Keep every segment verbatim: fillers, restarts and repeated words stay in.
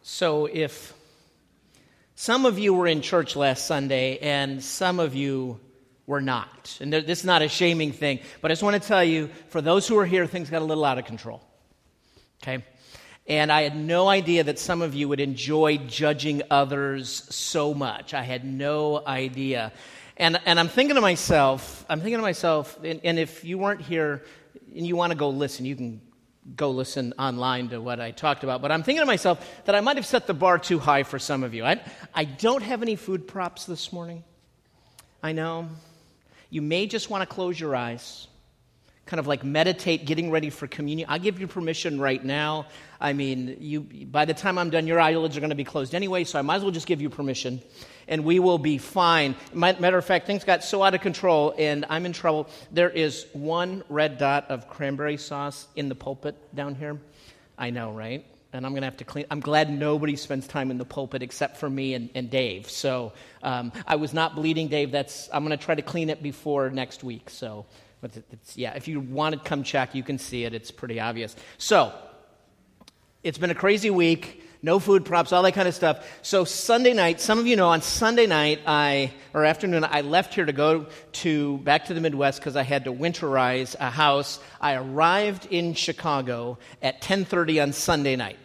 So if some of you were in church last Sunday and some of you were not, and this is not a shaming thing, but I just want to tell you, for those who are here, things got a little out of control, okay? And I had no idea that some of you would enjoy judging others so much. I had no idea. And and I'm thinking to myself, I'm thinking to myself, and, and if you weren't here and you want to go listen, you can go listen online to what I talked about. But I'm thinking to myself that I might have set the bar too high for some of you. I, I don't have any food props this morning. I know. You may just want to close your eyes, kind of like meditate, getting ready for communion. I'll give you permission right now. I mean, you. By the time I'm done, your eyelids are going to be closed anyway, so I might as well just give you permission, and we will be fine. Matter of fact, things got so out of control, and I'm in trouble. There is one red dot of cranberry sauce in the pulpit down here. I know, right? And I'm going to have to clean. I'm glad nobody spends time in the pulpit except for me and, and Dave. So um, I was not bleeding, Dave. That's I'm going to try to clean it before next week. So, but it's, yeah, if you want to come check, you can see it. It's pretty obvious. So it's been a crazy week. No food props, all that kind of stuff. So Sunday night, some of you know, on Sunday night, I or afternoon, I left here to go to back to the Midwest because I had to winterize a house. I arrived in Chicago at ten thirty on Sunday night.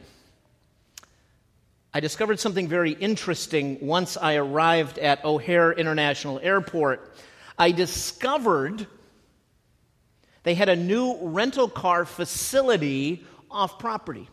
I discovered something very interesting once I arrived at O'Hare International Airport. I discovered they had a new rental car facility off property.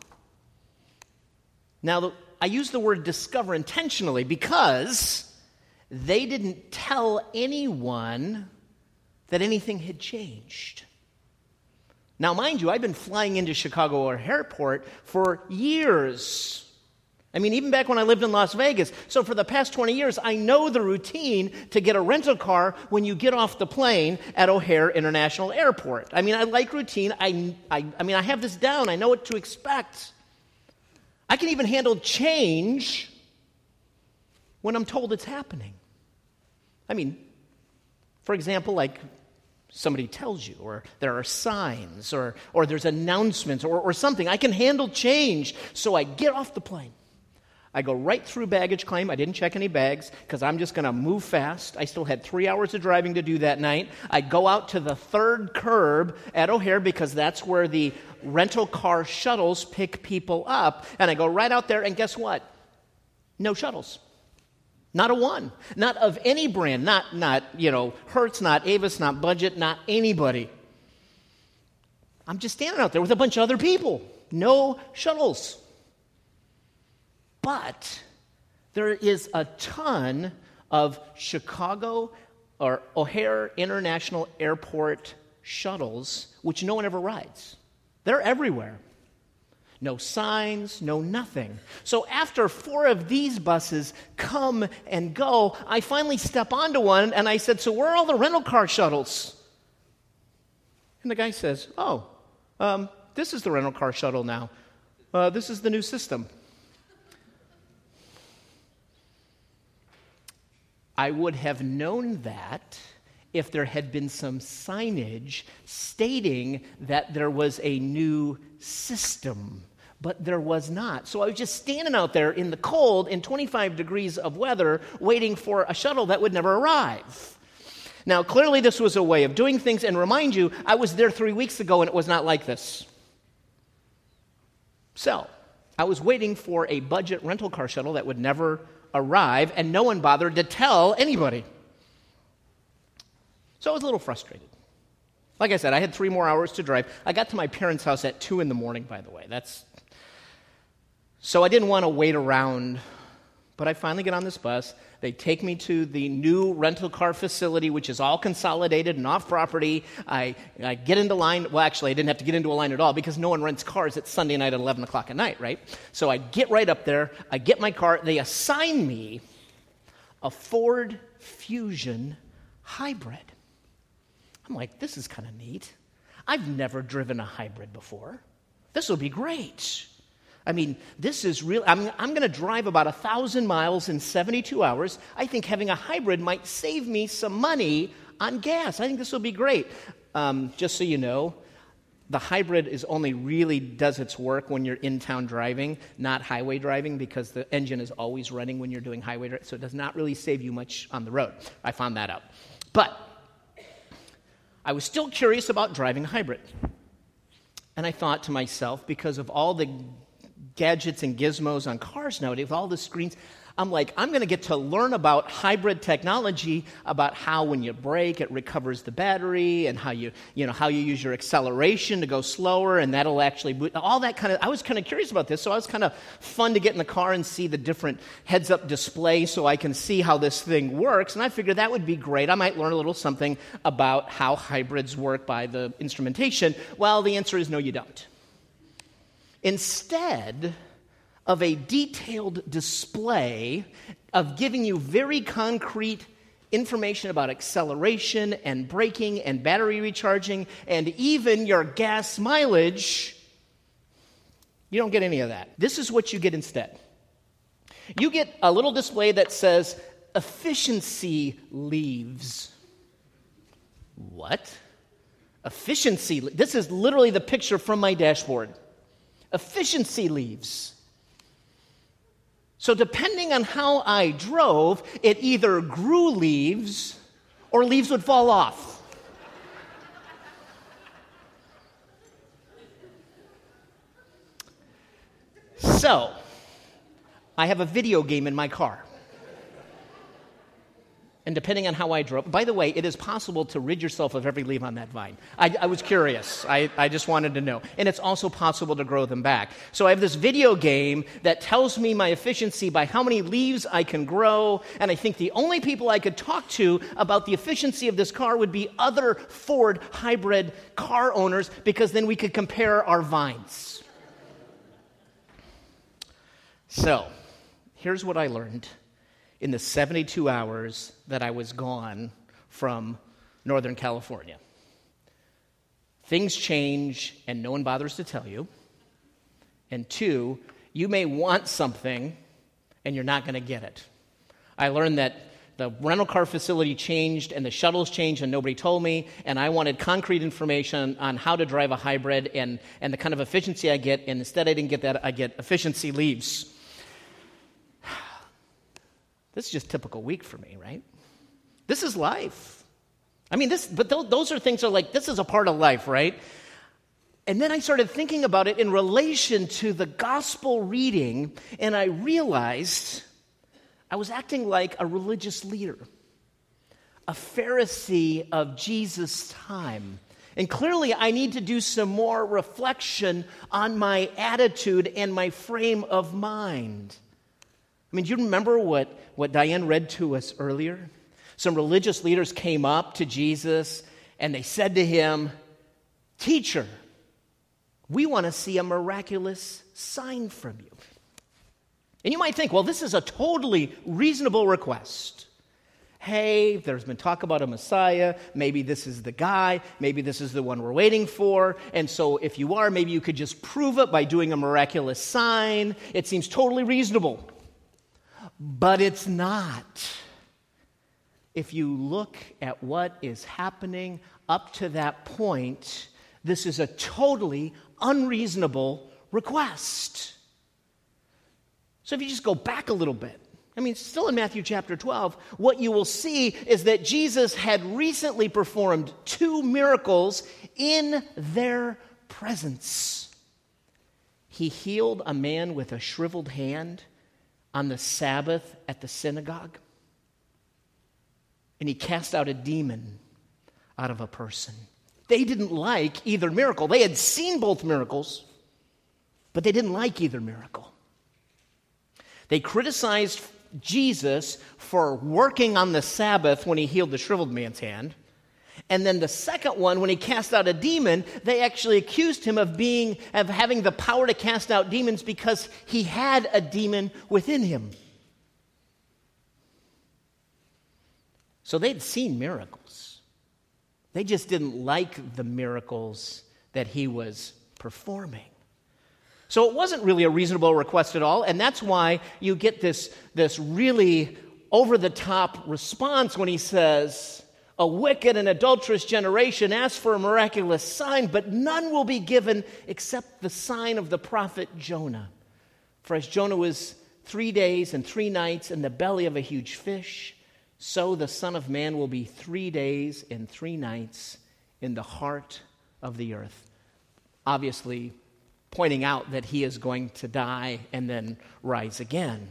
Now, I use the word discover intentionally because they didn't tell anyone that anything had changed. Now, mind you, I've been flying into Chicago O'Hare Airport for years. I mean, even back when I lived in Las Vegas. So for the past twenty years, I know the routine to get a rental car when you get off the plane at O'Hare International Airport. I mean, I like routine. I, I, I mean, I have this down. I know what to expect. I can even handle change when I'm told it's happening. I mean, for example, like somebody tells you, or there are signs, or or there's announcements, or, or something. I can handle change, so I get off the plane. I go right through baggage claim. I didn't check any bags because I'm just going to move fast. I still had three hours of driving to do that night. I go out to the third curb at O'Hare because that's where the rental car shuttles pick people up. And I go right out there, and guess what? No shuttles. Not a one. Not of any brand. Not, not you know, Hertz, not Avis, not Budget, not anybody. I'm just standing out there with a bunch of other people. No shuttles. But there is a ton of Chicago or O'Hare International Airport shuttles, which no one ever rides. They're everywhere. No signs, no nothing. So after four of these buses come and go, I finally step onto one, and I said, so where are all the rental car shuttles? And the guy says, oh, um, this is the rental car shuttle now. Uh, this is the new system. I would have known that if there had been some signage stating that there was a new system, but there was not. So I was just standing out there in the cold in twenty-five degrees of weather waiting for a shuttle that would never arrive. Now, clearly this was a way of doing things, and remind you, I was there three weeks ago and it was not like this. So, I was waiting for a budget rental car shuttle that would never arrive, and no one bothered to tell anybody. So I was a little frustrated. Like I said, I had three more hours to drive. I got to my parents' house at two in the morning, by the way. That's so I didn't want to wait around, but I finally get on this bus. They take me to the new rental car facility, which is all consolidated and off property. I, I get into line. Well, actually, I didn't have to get into a line at all because no one rents cars at Sunday night at eleven o'clock at night, right? So I get right up there. I get my car. They assign me a Ford Fusion hybrid. I'm like, this is kind of neat. I've never driven a hybrid before. This will be great. I mean, this is real. I'm, I'm going to drive about one thousand miles in seventy-two hours. I think having a hybrid might save me some money on gas. I think this will be great. Um, just so you know, the hybrid is only really does its work when you're in town driving, not highway driving, because the engine is always running when you're doing highway driving, so it does not really save you much on the road. I found that out. But I was still curious about driving a hybrid. And I thought to myself, because of all the gadgets and gizmos on cars nowadays, with all the screens, I'm like, I'm going to get to learn about hybrid technology, about how when you brake, it recovers the battery, and how you, you know, how you use your acceleration to go slower, and that'll actually, all that kind of, I was kind of curious about this, so I was kind of fun to get in the car and see the different heads-up display so I can see how this thing works, and I figured that would be great. I might learn a little something about how hybrids work by the instrumentation. Well, the answer is no, you don't. Instead of a detailed display of giving you very concrete information about acceleration and braking and battery recharging and even your gas mileage, you don't get any of that. This is what you get instead. You get a little display that says, efficiency leaves. What? Efficiency? This is literally the picture from my dashboard. Efficiency leaves. So depending on how I drove, it either grew leaves or leaves would fall off. So, I have a video game in my car. And depending on how I drove, by the way, it is possible to rid yourself of every leaf on that vine. I, I was curious. I, I just wanted to know. And it's also possible to grow them back. So I have this video game that tells me my efficiency by how many leaves I can grow. And I think the only people I could talk to about the efficiency of this car would be other Ford hybrid car owners, because then we could compare our vines. So, here's what I learned in the seventy-two hours that I was gone from Northern California. Things change and no one bothers to tell you. And two, you may want something and you're not going to get it. I learned that the rental car facility changed and the shuttles changed and nobody told me, and I wanted concrete information on how to drive a hybrid and, and the kind of efficiency I get, and instead I didn't get that, I get efficiency leaves. This is just a typical week for me, right? This is life. I mean, this, but th- those are things that are like, this is a part of life, right? And then I started thinking about it in relation to the gospel reading, and I realized I was acting like a religious leader, a Pharisee of Jesus' time. And clearly, I need to do some more reflection on my attitude and my frame of mind. I mean, do you remember what, what Diane read to us earlier? Some religious leaders came up to Jesus and they said to him, "Teacher, we want to see a miraculous sign from you." And you might think, well, this is a totally reasonable request. Hey, there's been talk about a Messiah. Maybe this is the guy. Maybe this is the one we're waiting for. And so if you are, maybe you could just prove it by doing a miraculous sign. It seems totally reasonable. But it's not. If you look at what is happening up to that point, this is a totally unreasonable request. So if you just go back a little bit, I mean, still in Matthew chapter twelve, what you will see is that Jesus had recently performed two miracles in their presence. He healed a man with a shriveled hand on the Sabbath at the synagogue. And he cast out a demon out of a person. They didn't like either miracle. They had seen both miracles, but they didn't like either miracle. They criticized Jesus for working on the Sabbath when he healed the shriveled man's hand. And then the second one, when he cast out a demon, they actually accused him of being, of having the power to cast out demons because he had a demon within him. So they'd seen miracles. They just didn't like the miracles that he was performing. So it wasn't really a reasonable request at all, and that's why you get this, this really over-the-top response when he says, A wicked and adulterous generation asks for a miraculous sign, but none will be given except the sign of the prophet Jonah. For as Jonah was three days and three nights in the belly of a huge fish, so the Son of Man will be three days and three nights in the heart of the earth. Obviously, pointing out that he is going to die and then rise again.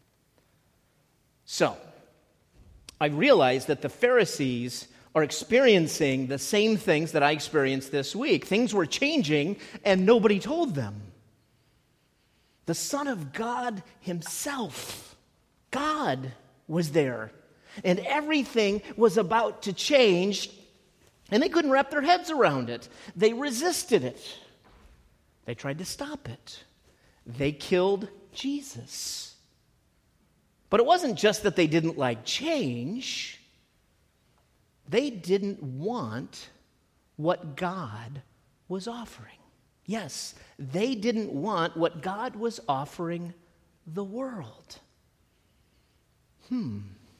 So, I realize that the Pharisees are experiencing the same things that I experienced this week. Things were changing and nobody told them. The Son of God himself, God, was there. And everything was about to change, and they couldn't wrap their heads around it. They resisted it. They tried to stop it. They killed Jesus. But it wasn't just that they didn't like change. They didn't want what God was offering. Yes, they didn't want what God was offering the world. Hmm.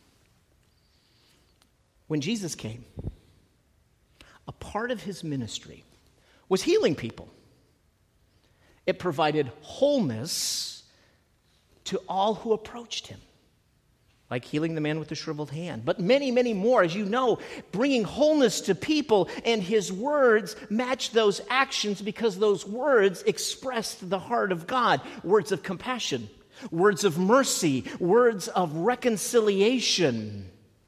When Jesus came, a part of his ministry was healing people. It provided wholeness to all who approached him, like healing the man with the shriveled hand. But many, many more, as you know, bringing wholeness to people, and his words matched those actions because those words expressed the heart of God. Words of compassion, words of mercy, words of reconciliation.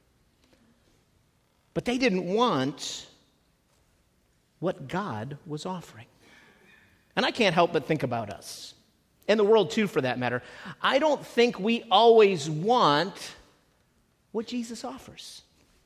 But they didn't want what God was offering. And I can't help but think about us, and the world too, for that matter. I don't think we always want what Jesus offers.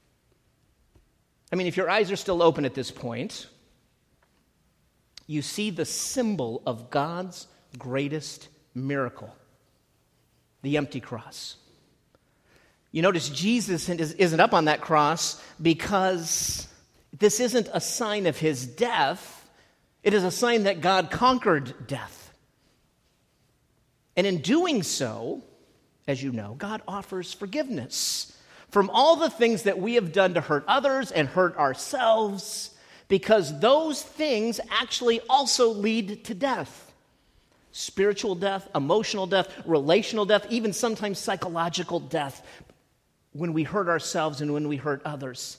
I mean, if your eyes are still open at this point, you see the symbol of God's greatest miracle, the empty cross. You notice Jesus isn't up on that cross because this isn't a sign of his death. It is a sign that God conquered death. And in doing so, as you know, God offers forgiveness from all the things that we have done to hurt others and hurt ourselves, because those things actually also lead to death. Spiritual death, emotional death, relational death, even sometimes psychological death when we hurt ourselves and when we hurt others.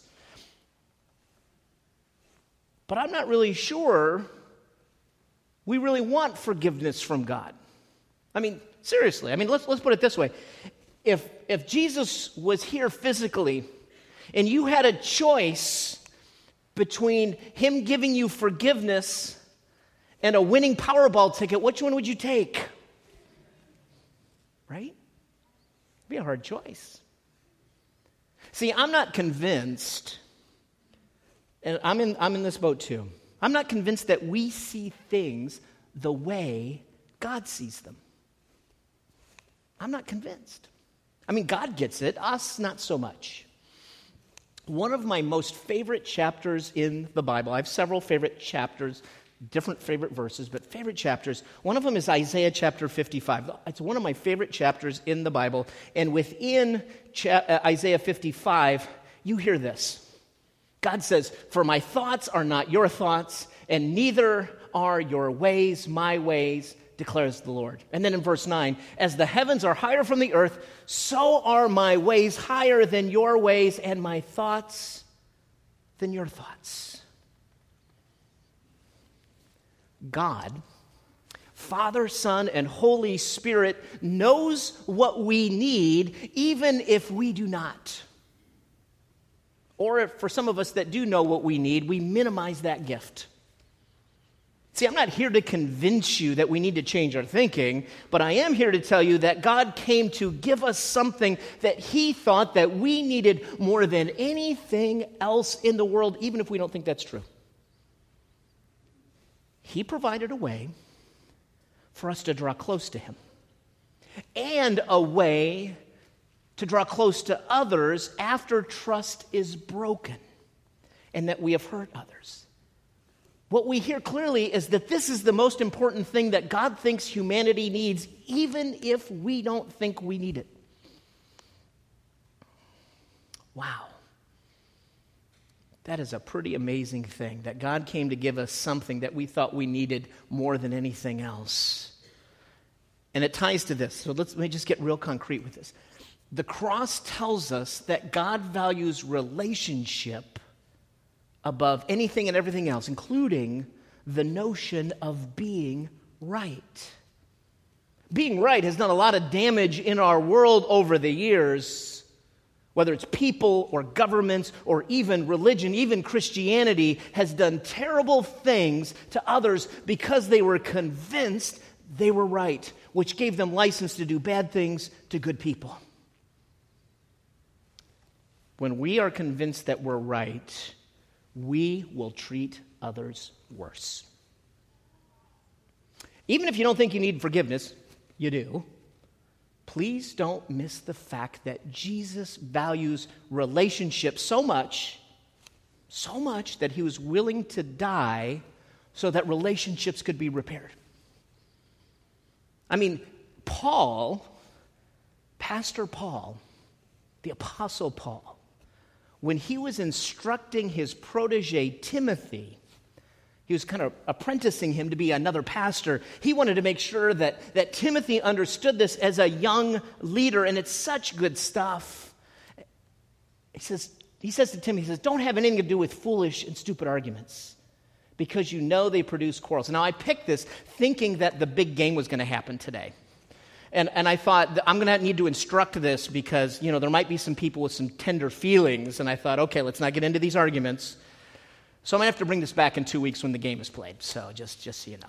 But I'm not really sure we really want forgiveness from God. I mean, seriously, I mean, let's let's put it this way. If if Jesus was here physically and you had a choice between him giving you forgiveness and a winning Powerball ticket, which one would you take? Right? It'd be a hard choice. See, I'm not convinced, and I'm in I'm in this boat too. I'm not convinced that we see things the way God sees them. I'm not convinced. I mean, God gets it, us not so much. One of my most favorite chapters in the Bible, I have several favorite chapters, different favorite verses, but favorite chapters. One of them is Isaiah chapter fifty-five. It's one of my favorite chapters in the Bible. And within cha- uh, Isaiah fifty-five, you hear this. God says, "For my thoughts are not your thoughts, and neither are your ways my ways, declares the Lord." And then in verse nine, "As the heavens are higher from the earth, so are my ways higher than your ways, and my thoughts than your thoughts." God, Father, Son, and Holy Spirit knows what we need, even if we do not. Or if for some of us that do know what we need, we minimize that gift. See, I'm not here to convince you that we need to change our thinking, but I am here to tell you that God came to give us something that he thought that we needed more than anything else in the world, even if we don't think that's true. He provided a way for us to draw close to him, and a way to draw close to others after trust is broken and that we have hurt others. What we hear clearly is that this is the most important thing that God thinks humanity needs, even if we don't think we need it. Wow. That is a pretty amazing thing, that God came to give us something that we thought we needed more than anything else. And it ties to this. So let's, let me just get real concrete with this. The cross tells us that God values relationship above anything and everything else, including the notion of being right. Being right has done a lot of damage in our world over the years, whether it's people or governments or even religion, even Christianity has done terrible things to others because they were convinced they were right, which gave them license to do bad things to good people. When we are convinced that we're right, we will treat others worse. Even if you don't think you need forgiveness, you do. Please don't miss the fact that Jesus values relationships so much, so much that he was willing to die so that relationships could be repaired. I mean, Paul, Pastor Paul, the Apostle Paul, when he was instructing his protege Timothy, he was kind of apprenticing him to be another pastor. He wanted to make sure that, that Timothy understood this as a young leader, and it's such good stuff. He says, he says to Timothy, he says, don't have anything to do with foolish and stupid arguments, because you know they produce quarrels. Now, I picked this thinking that the big game was going to happen today. And and I thought, I'm going to need to instruct this because, you know, there might be some people with some tender feelings. And I thought, okay, let's not get into these arguments. So I'm going to have to bring this back in two weeks when the game is played. So just, just so you know.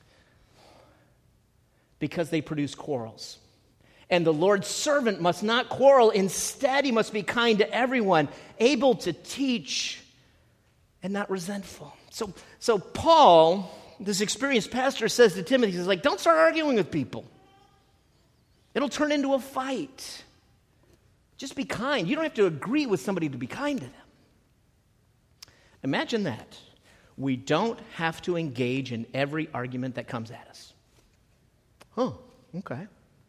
Because they produce quarrels. And the Lord's servant must not quarrel. Instead, he must be kind to everyone, able to teach, and not resentful. So, so Paul, this experienced pastor, says to Timothy, he's like, don't start arguing with people. It'll turn into a fight. Just be kind. You don't have to agree with somebody to be kind to them. Imagine that. We don't have to engage in every argument that comes at us. Huh, okay.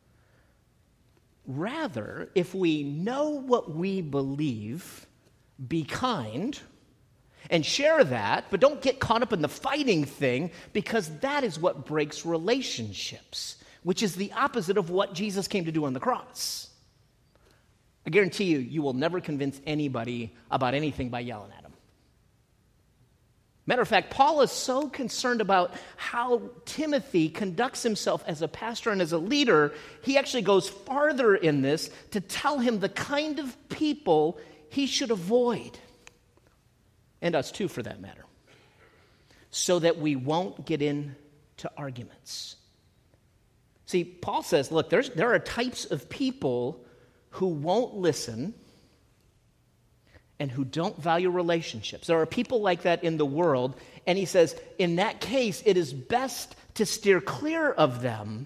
Rather, if we know what we believe, be kind and share that, but don't get caught up in the fighting thing, because that is what breaks relationships, which is the opposite of what Jesus came to do on the cross. I guarantee you, you will never convince anybody about anything by yelling at them. Matter of fact, Paul is so concerned about how Timothy conducts himself as a pastor and as a leader, he actually goes farther in this to tell him the kind of people he should avoid. And us too, for that matter. So that we won't get into arguments. See, Paul says, look, there's, there are types of people who won't listen and who don't value relationships. There are people like that in the world, and he says, in that case, it is best to steer clear of them.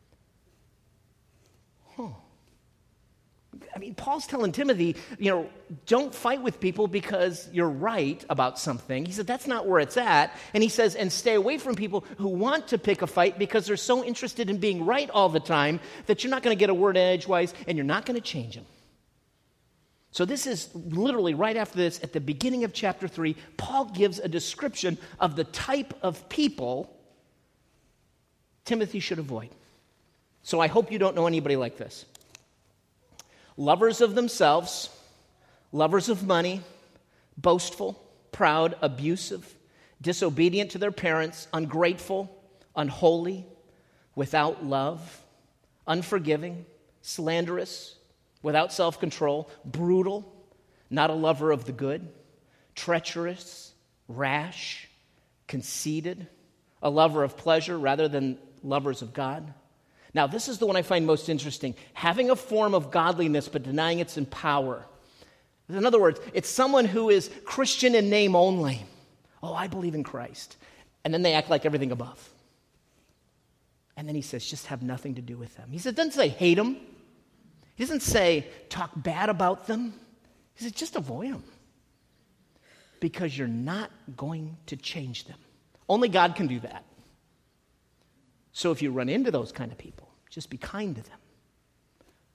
Huh. I mean, Paul's telling Timothy, you know, don't fight with people because you're right about something. He said, that's not where it's at. And he says, and stay away from people who want to pick a fight because they're so interested in being right all the time that you're not going to get a word in edgewise and you're not going to change them. So this is literally right after this, at the beginning of chapter three, Paul gives a description of the type of people Timothy should avoid. So I hope you don't know anybody like this. Lovers of themselves, lovers of money, boastful, proud, abusive, disobedient to their parents, ungrateful, unholy, without love, unforgiving, slanderous, without self-control, brutal, not a lover of the good, treacherous, rash, conceited, a lover of pleasure rather than lovers of God. Now, this is the one I find most interesting. Having a form of godliness but denying its power. In other words, it's someone who is Christian in name only. Oh, I believe in Christ. And then they act like everything above. And then he says, just have nothing to do with them. He says, doesn't say hate them. He doesn't say talk bad about them. He says, just avoid them. Because you're not going to change them. Only God can do that. So if you run into those kind of people, just be kind to them.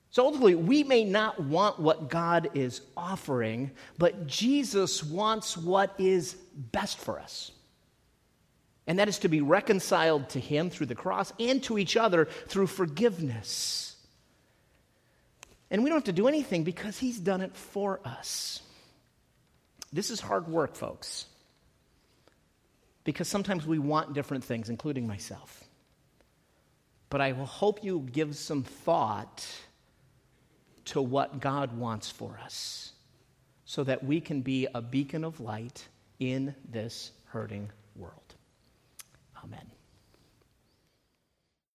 So ultimately, we may not want what God is offering, but Jesus wants what is best for us. And that is to be reconciled to him through the cross and to each other through forgiveness. And we don't have to do anything because he's done it for us. This is hard work, folks, because sometimes we want different things, including myself. But I will hope you give some thought to what God wants for us so that we can be a beacon of light in this hurting world. Amen.